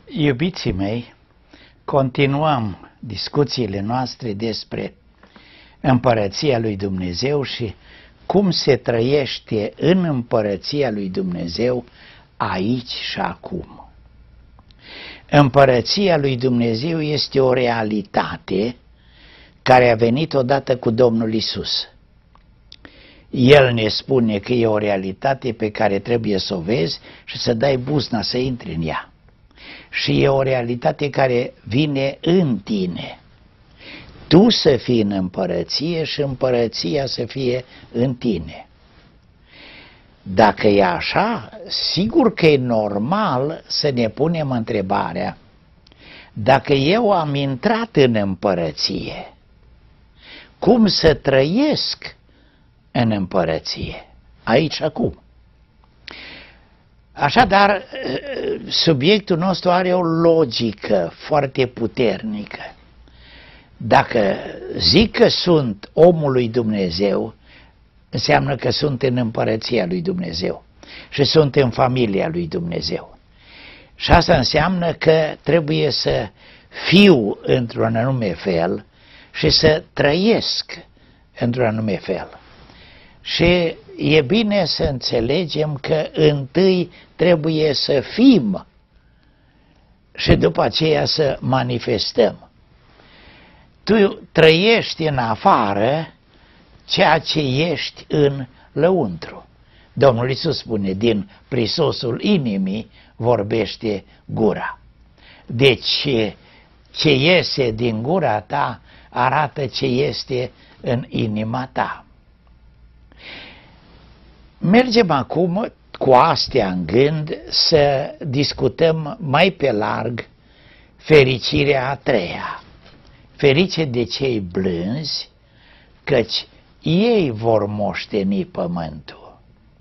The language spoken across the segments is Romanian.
Iubiții mei, continuăm discuțiile noastre despre Împărăția lui Dumnezeu și cum se trăiește în Împărăția lui Dumnezeu aici și acum. Împărăția lui Dumnezeu este o realitate care a venit odată cu Domnul Isus. El ne spune că e o realitate pe care trebuie să o vezi și să dai buzna să intri în ea. Și e o realitate care vine în tine. Tu să fii în împărăție și împărăția să fie în tine. Dacă e așa, sigur că e normal să ne punem întrebarea: dacă eu am intrat în împărăție, cum să trăiesc în împărăție, aici și acum? Așadar, subiectul nostru are o logică foarte puternică. Dacă zic că sunt omul lui Dumnezeu, înseamnă că sunt în împărăția lui Dumnezeu și sunt în familia lui Dumnezeu. Și asta înseamnă că trebuie să fiu într-un anume fel și să trăiesc într-un anume fel. Și e bine să înțelegem că întâi trebuie să fim și după aceea să manifestăm. Tu trăiești în afară ceea ce ești în lăuntru. Domnul Iisus spune: din prisosul inimii vorbește gura. Deci ce iese din gura ta arată ce este în inima ta. Mergem acum cu astea în gând să discutăm mai pe larg fericirea a treia. Ferice de cei blânzi, căci ei vor moșteni pământul.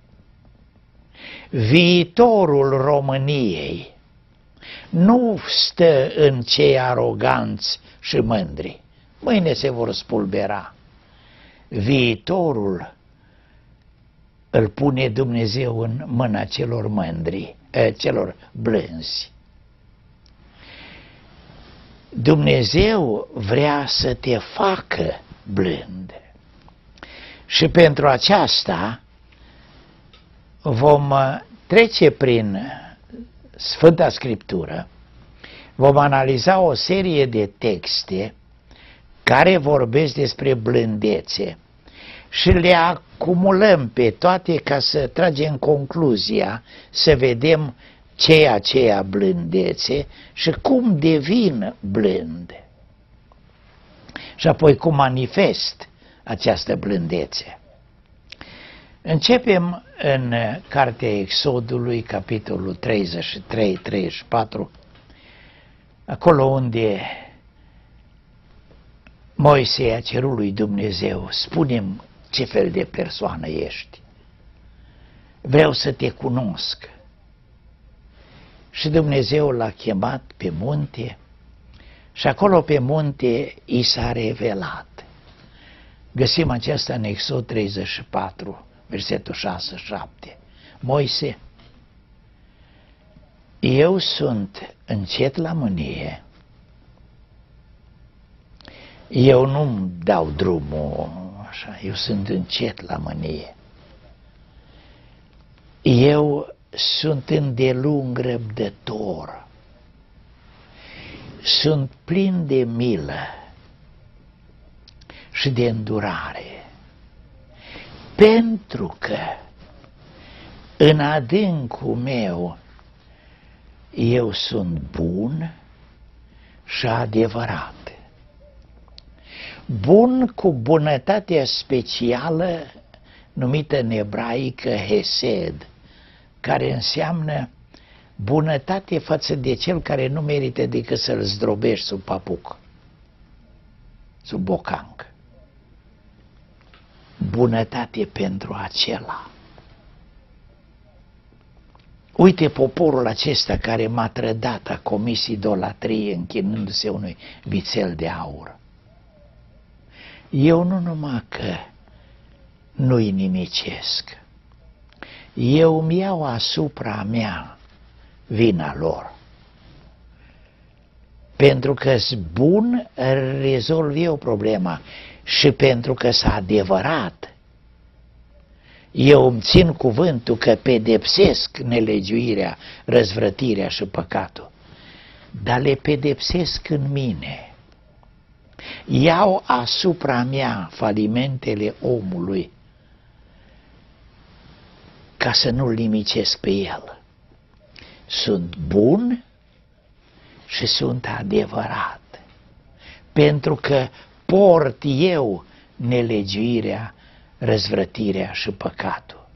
Viitorul României nu stă în cei aroganți și mândri. Mâine se vor spulbera. Viitorul îl pune Dumnezeu în mâna celor mândri, celor blânzi. Dumnezeu vrea să te facă blând. Și pentru aceasta vom trece prin Sfânta Scriptură, vom analiza o serie de texte care vorbesc despre blândețe și le acumulăm pe toate ca să tragem concluzia, să vedem ce aceea blândețe și cum devin blând. Și apoi cum manifest această blândețe. Începem în Cartea Exodului, capitolul 33-34, acolo unde Moise a cerut lui Dumnezeu: spune-mi ce fel de persoană ești. Vreau să te cunosc. Și Dumnezeu l-a chemat pe munte și acolo pe munte i s-a revelat. Găsim aceasta în Exod 34, versetul 6-7. Moise, eu sunt încet la mânie, eu nu-mi dau drumul așa, eu sunt încet la mânie. Eu sunt îndelung răbdător, sunt plin de milă și de îndurare, pentru că în adâncul meu eu sunt bun și adevărat. Bun cu bunătatea specială numită în ebraică hesed, care înseamnă bunătate față de cel care nu merită decât să-l zdrobești sub papuc, sub bocanc. Bunătate pentru acela. Uite poporul acesta care m-a trădat, a comis idolatrie închinându-se unui vițel de aur. Eu nu numai că nu-i nimicesc, eu îmi iau asupra mea vina lor. pentru că-s bun, rezolv eu problema și pentru că s-a adevărat. Eu îmi țin cuvântul că pedepsesc nelegiuirea, răzvrătirea și păcatul, dar le pedepsesc în mine. Iau asupra mea falimentele omului ca să nu-l nimicesc pe el. Sunt bun și sunt adevărat, pentru că port eu nelegiuirea, răzvrătirea și păcatul.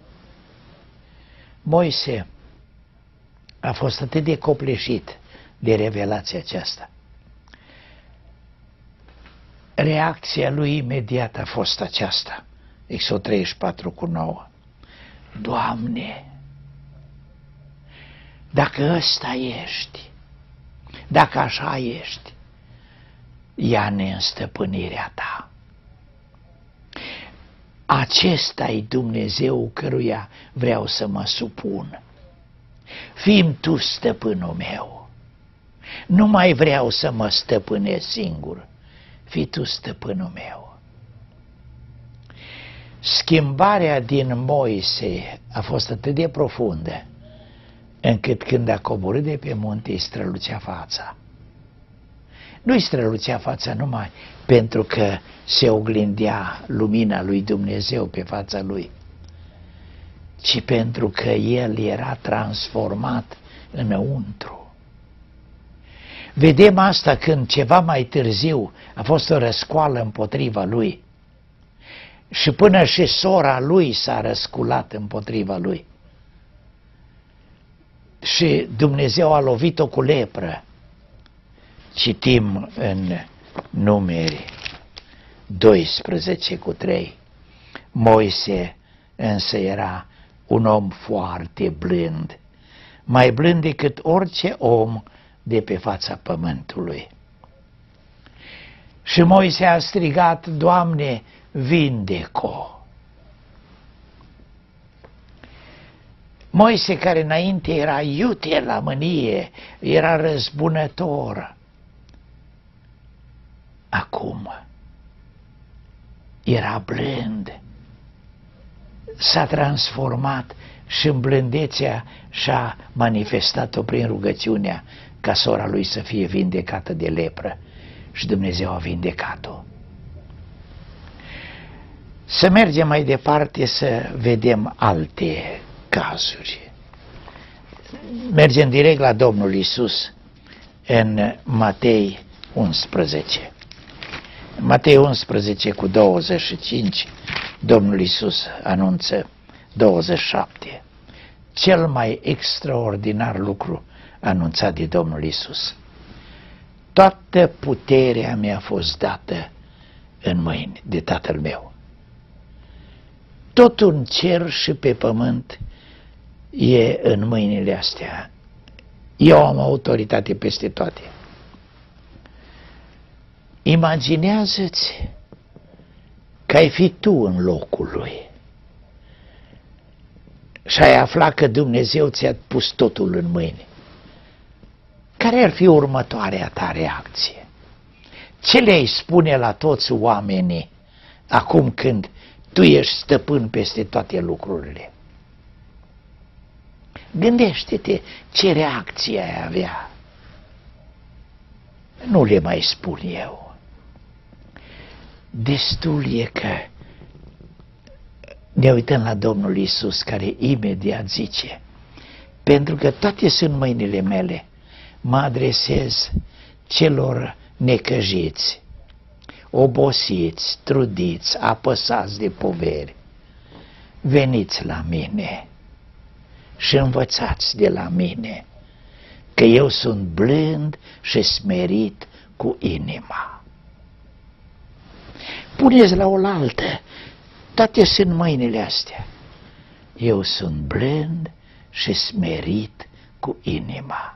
Moise a fost atât de copleșit de revelația aceasta. Reacția lui imediat a fost aceasta, Exod 34:9. Doamne, dacă ăsta ești, dacă așa ești, ia-ne în stăpânirea ta. Acesta-i Dumnezeu căruia vreau să mă supun. Fii-mi tu stăpânul meu. Nu mai vreau să mă stăpânesc singur. Fii tu stăpânul meu. Schimbarea din Moise a fost atât de profundă, încât când a coborât de pe munte îi strălucea fața. Nu-i strălucea fața numai pentru că se oglindea lumina lui Dumnezeu pe fața lui, ci pentru că el era transformat înăuntru. Vedem asta când ceva mai târziu a fost o răscoală împotriva lui și până și sora lui s-a răsculat împotriva lui. Și Dumnezeu a lovit-o cu lepră. Citim în Numeri 12:3. Moise însă era un om foarte blând, mai blând decât orice om de pe fața pământului. Și Moise a strigat, Doamne, vindecă-o. Moise, care înainte era iute la mânie, era răzbunător, acum era blând, s-a transformat și în blândețea și-a manifestat-o prin rugăciunea ca sora lui să fie vindecată de lepră și Dumnezeu a vindecat-o. Să mergem mai departe să vedem alte cazuri. Mergem direct la Domnul Iisus în Matei 11. Matei 11:25, Domnul Iisus anunță 27. Cel mai extraordinar lucru anunțat de Domnul Iisus. Toată puterea mi-a fost dată în mâini de Tatăl meu. Totul în cer și pe pământ e în mâinile astea. Eu am autoritate peste toate. Imaginează-ți că ai fi tu în locul lui și ai afla că Dumnezeu ți-a pus totul în mâini. Care ar fi următoarea ta reacție? Ce le-ai spune la toți oamenii acum când tu ești stăpân peste toate lucrurile? Gândește-te ce reacție ai avea. Nu le mai spun eu. Destul e că ne uităm la Domnul Iisus, care imediat zice, pentru că toate sunt mâinile mele, mă adresez celor necăjiți, obosiți, trudiți, apăsați de poveri. Veniți la mine și învățați de la mine, că eu sunt blând și smerit cu inima. Puneți la oaltă, toate sunt mâinile astea. Eu sunt blând și smerit cu inima.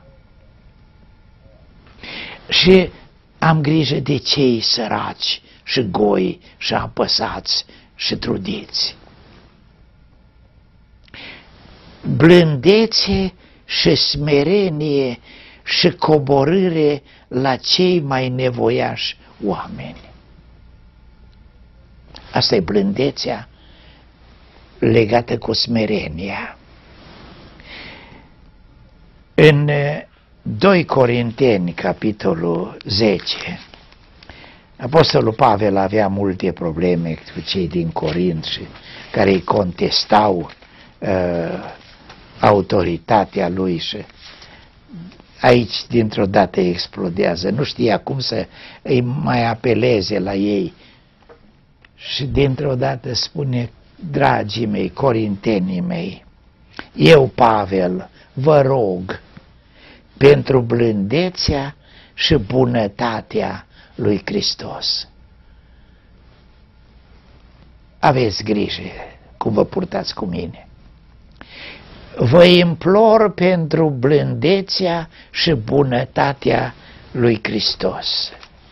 Și am grijă de cei săraci și goi și apăsați și trudiți. Blândețe și smerenie și coborâre la cei mai nevoiași oameni. Asta e blândețea legată cu smerenia. În 2 Corinteni, capitolul 10, Apostolul Pavel avea multe probleme cu cei din Corint și care îi contestau autoritatea lui și aici dintr-o dată explodează. Nu știa cum să îi mai apeleze la ei și dintr-o dată spune: dragii mei, corintenii mei, eu, Pavel, vă rog pentru blândețea și bunătatea lui Hristos. Aveți grijă cum vă purtați cu mine. Vă implor pentru blândețea și bunătatea lui Hristos.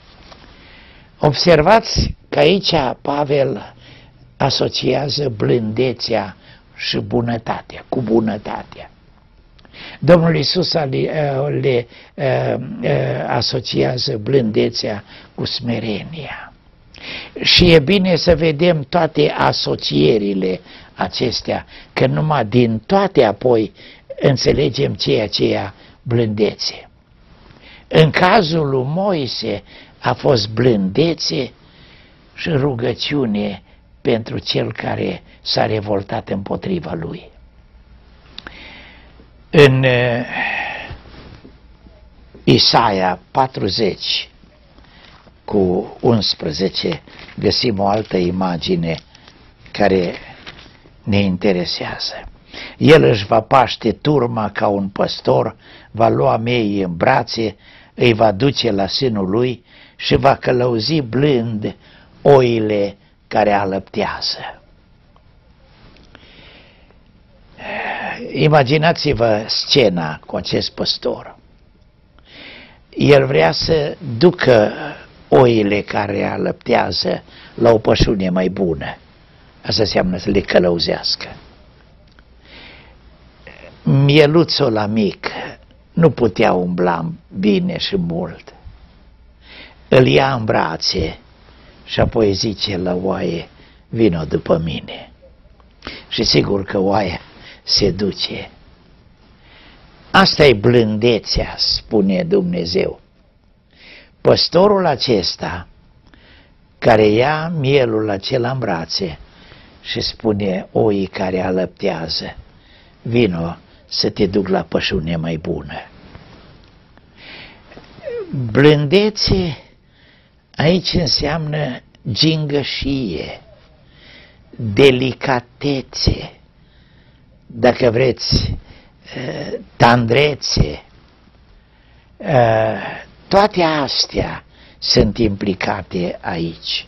Observați că aici Pavel asociază blândețea și bunătatea, cu bunătatea. Domnul Iisus le asociază blândețea cu smerenia. Și e bine să vedem toate asocierile acestea, că numai din toate apoi înțelegem ceea ce e blândețe. În cazul lui Moise a fost blândețe și rugăciune pentru cel care s-a revoltat împotriva lui. În Isaia 40 cu 11 găsim o altă imagine care ne interesează. El își va paște turma ca un păstor, va lua meii în brațe, îi va duce la sânul lui și va călăuzi blând oile care alăptează. Imaginați-vă scena cu acest păstor. El vrea să ducă oile care alăptează la o pășune mai bună. Asta înseamnă să le călăuzească. Mieluțul la mic nu putea umbla bine și mult. Îl ia în brațe și apoi zice la oaie: vino după mine. Și sigur că oaia se duce. Asta e blândețea, spune Dumnezeu. Păstorul acesta care ia mielul acela în brațe și spune oii care alăptează: vino să te duc la pășune mai bună. Blândețe aici înseamnă gingășie, delicatețe, dacă vreți, tandrețe. Toate astea sunt implicate aici.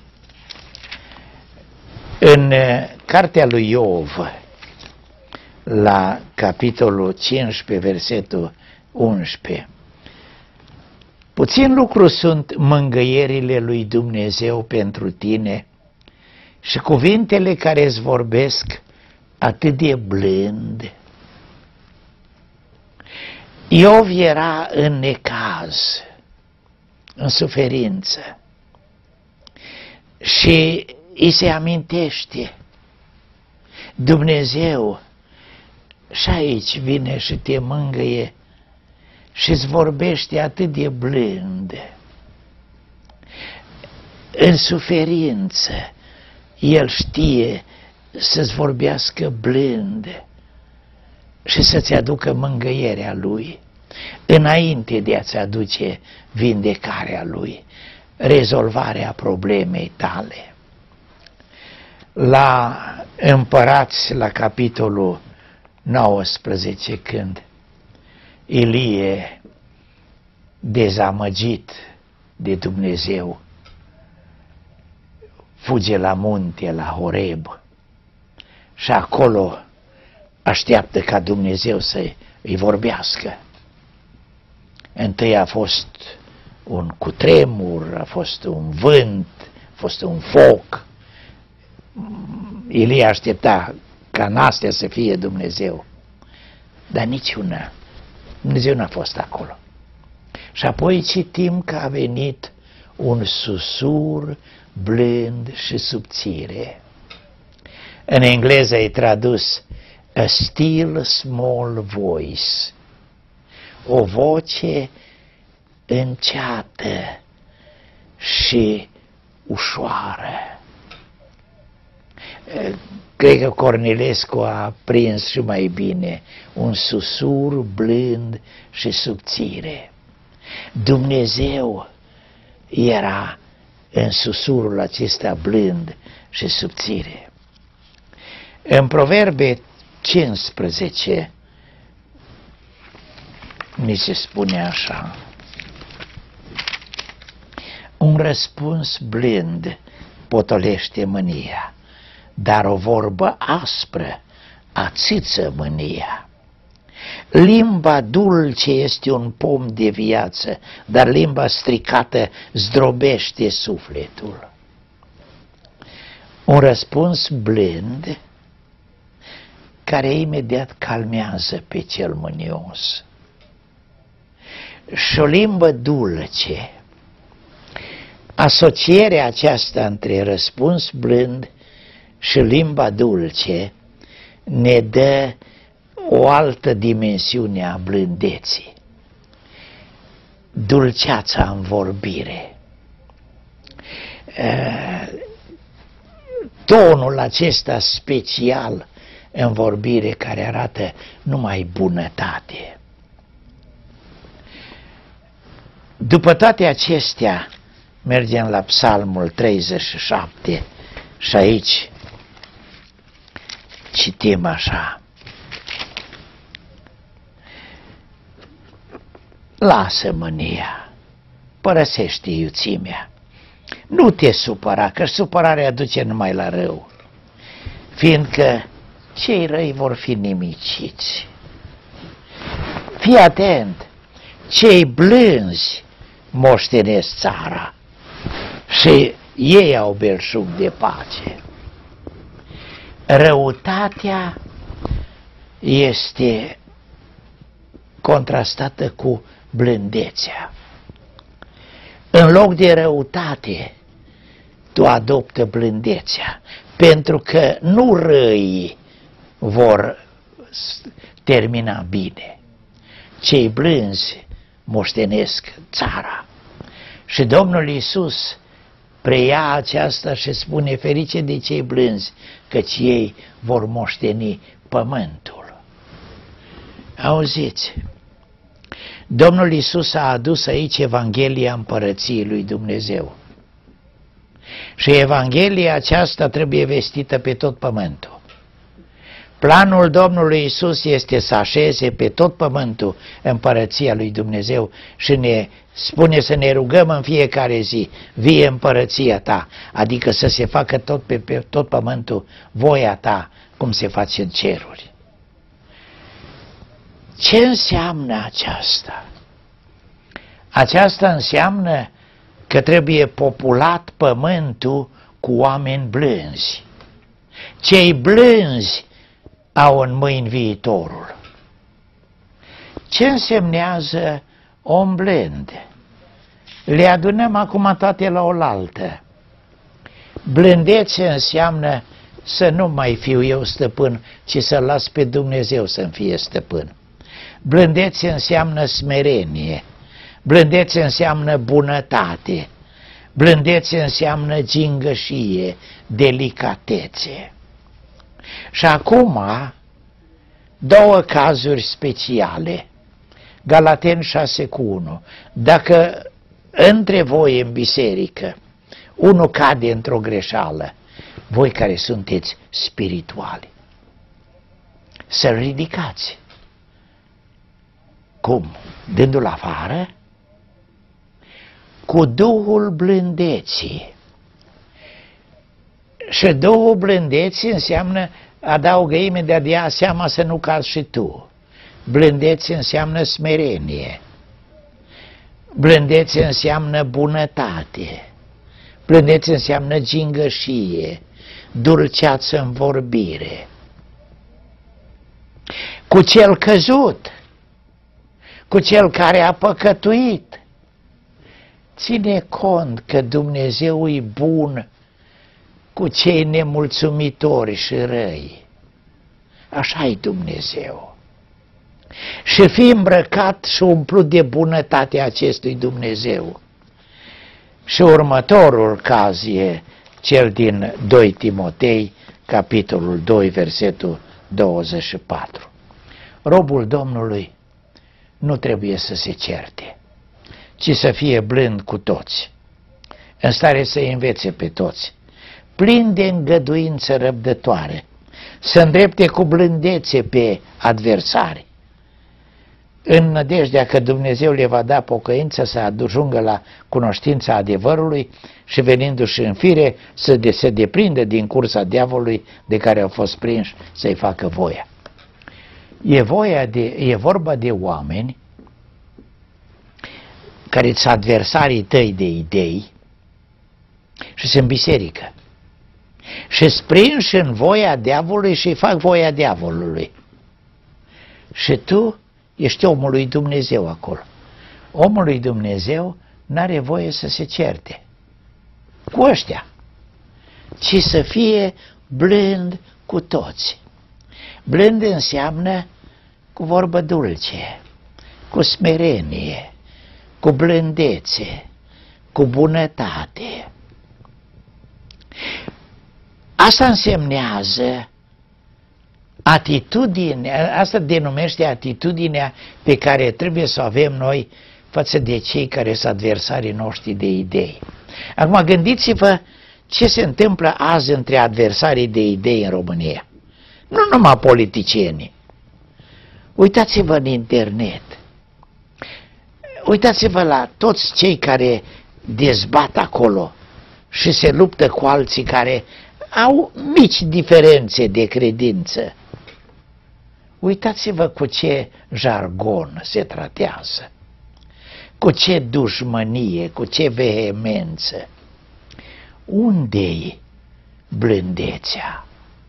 În cartea lui Iov, la capitolul 15, versetul 11, puțin lucru sunt mângâierile lui Dumnezeu pentru tine și cuvintele care îți vorbesc atât de blând. Iov era în necaz, în suferință și îi se amintește Dumnezeu și aici vine și te mângâie și îți vorbește atât de blând. În suferință El știe să-ți vorbească blând și să-ți aducă mângâierea Lui, înainte de a-ți aduce vindecarea Lui, rezolvarea problemei tale. La Împărați, la capitolul 19, când Ilie, dezamăgit de Dumnezeu, fuge la munte, la Horeb, și acolo așteaptă ca Dumnezeu să îi vorbească. Întâi a fost un cutremur, a fost un vânt, a fost un foc. Ilie aștepta ca în astea să fie Dumnezeu, dar niciuna. Dumnezeu n-a fost acolo. Și apoi citim că a venit un susur blând și subțire. În engleză e tradus a still small voice, o voce înceată și ușoară. Cred că Cornilescu a prins și mai bine un susur blând și subțire. Dumnezeu era în susurul acesta blând și subțire. În Proverbe 15 mi se spune așa: un răspuns blând potolește mânia, dar o vorbă aspră ațiță mânia. Limba dulce este un pom de viață, dar limba stricată zdrobește sufletul. Un răspuns blând care imediat calmează pe cel mânios. Și o limbă dulce. Asocierea aceasta între răspuns blând și limba dulce ne dă o altă dimensiune a blândeții. Dulceața în vorbire. Tonul acesta special în vorbire care arată numai bunătate. După toate acestea, mergem la Psalmul 37 și aici citim așa: lasă mânia, părăsește iuțimea, nu te supăra, că supărarea duce numai la rău, fiindcă cei răi vor fi nimiciți. Fii atent, cei blânzi moștenesc țara și ei au belșug de pace. Răutatea este contrastată cu blândețea. În loc de răutate, tu adoptă blândețea, pentru că nu răii vor termina bine. Cei blânzi moștenesc țara. Și Domnul Iisus preia aceasta și spune: ferice de cei blânzi, căci ei vor moșteni pământul. Auziți, Domnul Iisus a adus aici Evanghelia Împărăției lui Dumnezeu. Și Evanghelia aceasta trebuie vestită pe tot pământul. Planul Domnului Iisus este să așeze pe tot pământul Împărăția lui Dumnezeu și ne spune să ne rugăm în fiecare zi: vie Împărăția ta, adică să se facă pe tot pământul voia ta, cum se face în ceruri. Ce înseamnă aceasta? Aceasta înseamnă că trebuie populat pământul cu oameni blânzi. Cei blânzi au în mâini viitorul. Ce însemnează om blând? Le adunăm acum toate la oaltă. Blândețe înseamnă să nu mai fiu eu stăpân, ci să las pe Dumnezeu să-mi fie stăpân. Blândețe înseamnă smerenie. Blândețe înseamnă bunătate. Blândețe înseamnă gingășie, delicatețe. Și acum, două cazuri speciale. Galateni 6:1. Dacă între voi în biserică unul cade într-o greșeală, voi care sunteți spirituali, să-l ridicați. Cum? Dându-l afară? Cu Duhul blândeții. Și Duhul blândeții înseamnă, adaugă imediat de ea seama să nu cazi și tu. Blândețe înseamnă smerenie. Blândețe înseamnă bunătate. Blândețe înseamnă gingășie, dulceață în vorbire. Cu cel căzut, cu cel care a păcătuit, ține cont că Dumnezeu e bun cu cei nemulțumitori și răi. Așa-i Dumnezeu. Și fii îmbrăcat și umplut de bunătatea acestui Dumnezeu. Și următorul caz e cel din 2 Timotei, capitolul 2, versetul 24. Robul Domnului nu trebuie să se certe, ci să fie blând cu toți, în stare să învețe pe toți, plin de îngăduință răbdătoare, să îndrepte cu blândețe pe adversari, în nădejdea că Dumnezeu le va da pocăință să ajungă la cunoștința adevărului și venindu-și în fire să se deprindă din cursa diavolului de care au fost prinși să-i facă voia. E vorba de oameni care sunt adversarii tăi de idei și sunt biserică. Și prinși în voia diavolului și fac voia diavolului. Și tu ești omul lui Dumnezeu acolo. Omul lui Dumnezeu n-are voie să se certe cu ăștia, ci să fie blând cu toți. Blând înseamnă cu vorbă dulce, cu smerenie, cu blândețe, cu bunătate. Asta însemnează atitudine, asta denumește atitudinea pe care trebuie să o avem noi față de cei care sunt adversarii noștri de idei. Acum gândiți-vă ce se întâmplă azi între adversarii de idei în România. Nu numai politicienii. Uitați-vă în internet. Uitați-vă la toți cei care dezbat acolo și se luptă cu alții care au mici diferențe de credință. Uitați-vă cu ce jargon se tratează, cu ce dușmănie, cu ce vehemență. Unde-i blândețea?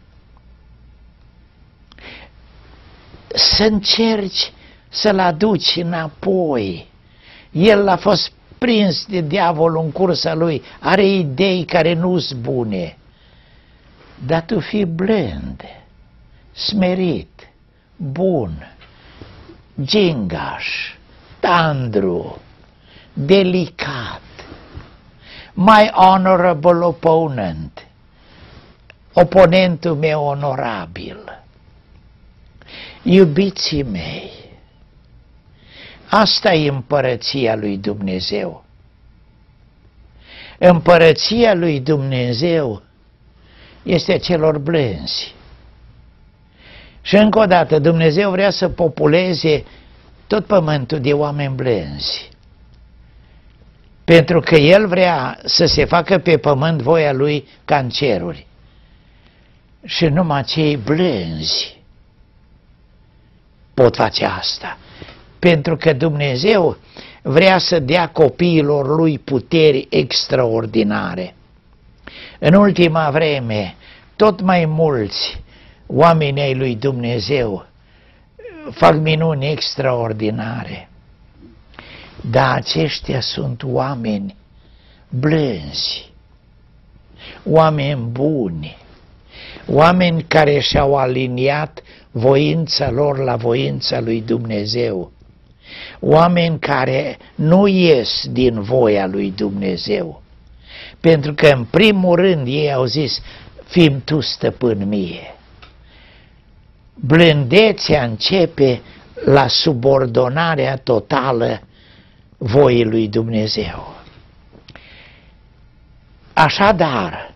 Să încerci să-l aduci înapoi. El a fost prins de diavolul în cursa lui, are idei care nu-s bune. Dar tu fii blând, smerit, bun, gingaș, tandru, delicat, my honorable opponent, oponentul meu onorabil. Iubiții mei, asta e împărăția lui Dumnezeu. Împărăția lui Dumnezeu este a celor blânzi. Și încă o dată, Dumnezeu vrea să populeze tot pământul de oameni blânzi. Pentru că El vrea să se facă pe pământ voia Lui ca în ceruri. Și numai cei blânzi pot face asta. Pentru că Dumnezeu vrea să dea copiilor Lui puteri extraordinare. În ultima vreme, tot mai mulți oameni ai lui Dumnezeu fac minuni extraordinare. Dar aceștia sunt oameni blânzi, oameni buni, oameni care și-au aliniat voința lor la voința lui Dumnezeu, oameni care nu ies din voia lui Dumnezeu, pentru că în primul rând ei au zis, fii tu stăpân mie. Blândețea începe la subordonarea totală voii lui Dumnezeu. Așadar,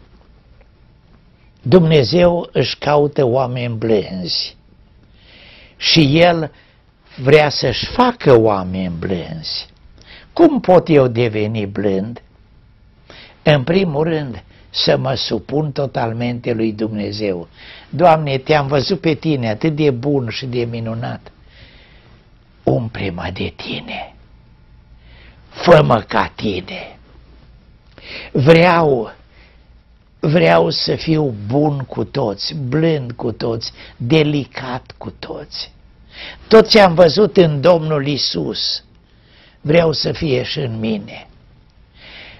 Dumnezeu își caută oameni blânzi și El vrea să-și facă oameni blânzi. Cum pot eu deveni blând? În primul rând, să mă supun totalmente lui Dumnezeu. Doamne, Te-am văzut pe Tine atât de bun și de minunat. Umple-mă de Tine. Fă-mă ca Tine. Vreau să fiu bun cu toți, blând cu toți, delicat cu toți. Tot ce am văzut în Domnul Iisus, vreau să fie și în mine.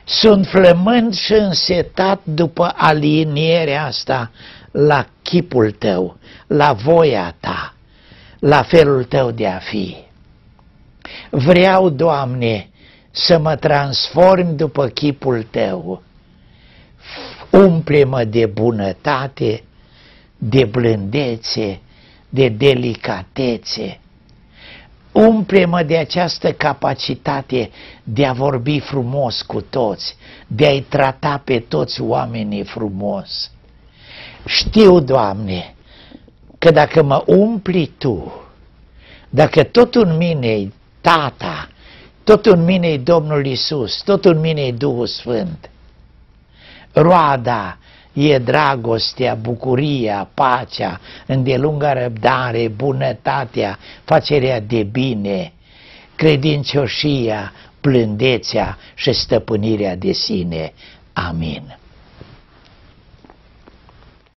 Sunt flămând și însetat după alinierea asta la chipul tău, la voia ta, la felul tău de a fi. Vreau, Doamne, să mă transform după chipul tău. Umple-mă de bunătate, de blândețe, de delicatețe. Umple-mă de această capacitate de a vorbi frumos cu toți, de a-i trata pe toți oamenii frumos. Știu, Doamne, că dacă mă umpli Tu, dacă tot în mine-i Tata, tot în mine-i Domnul Iisus, tot în mine-i Duhul Sfânt, roada e dragostea, bucuria, pacea, îndelunga răbdare, bunătatea, facerea de bine, credincioșia, blândețea și stăpânirea de sine. Amin.